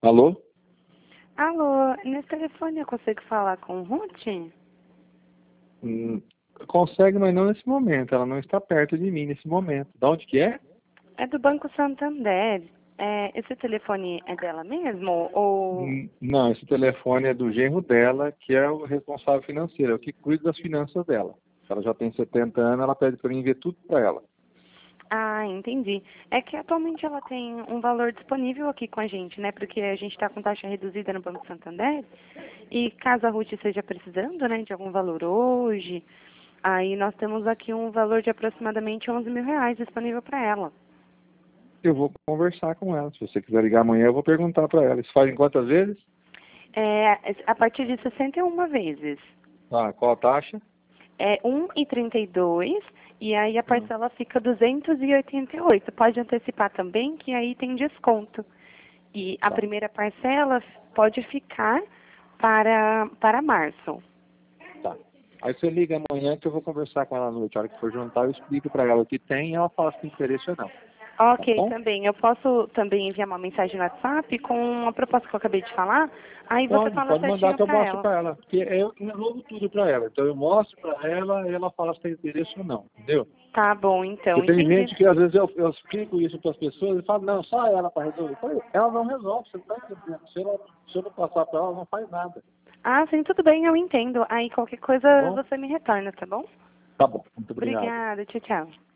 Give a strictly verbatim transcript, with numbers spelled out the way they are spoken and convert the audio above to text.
Alô? Alô, nesse telefone eu consigo falar com o Ruth? Hum, consegue, mas não nesse momento. Ela não está perto de mim nesse momento. De onde que é? É do Banco Santander. É, esse telefone é dela mesmo? Ou... Hum, Não, esse telefone é do genro dela, que é o responsável financeiro, é o que cuida das finanças dela. Ela já tem setenta anos, ela pede para mim ver tudo para ela. Ah, entendi. É que atualmente ela tem um valor disponível aqui com a gente, né? Porque a gente está com taxa reduzida no Banco Santander. E caso a Ruth esteja precisando, né, de algum valor hoje, aí nós temos aqui um valor de aproximadamente onze mil reais disponível para ela. Eu vou conversar com ela. Se você quiser ligar amanhã, eu vou perguntar para ela. Isso faz em quantas vezes? É, a partir de sessenta e uma vezes. Ah, qual a taxa? É um e trinta e dois e aí a Hum, parcela fica duzentos e oitenta e oito. Pode antecipar também, que aí tem desconto. E a tá, primeira parcela pode ficar para, para março. tá. Aí você liga amanhã que eu vou conversar com ela à noite. A hora que for juntar, eu explico para ela o que tem e ela fala se tem interesse ou não. Tá Ok, bom? também. Eu posso também enviar uma mensagem no WhatsApp com a proposta que eu acabei de falar. Aí você Pode, fala pode mandar certinho que eu para mostro ela. para ela. Porque eu que resolvo tudo para ela. Então eu mostro para ela e ela fala se tem interesse ou não. Entendeu? Tá bom, então. Porque tem Entendi. gente que às vezes eu, eu explico isso para as pessoas e falo, não, só ela para resolver. Eu falei, ela não resolve, você não está entendendo. Se, ela, se eu não passar para ela, ela não faz nada. Ah, sim, tudo bem, eu entendo. Aí qualquer Tá coisa bom? você me retorna, tá bom? Tá bom. Muito obrigado. Obrigada, tchau, tchau.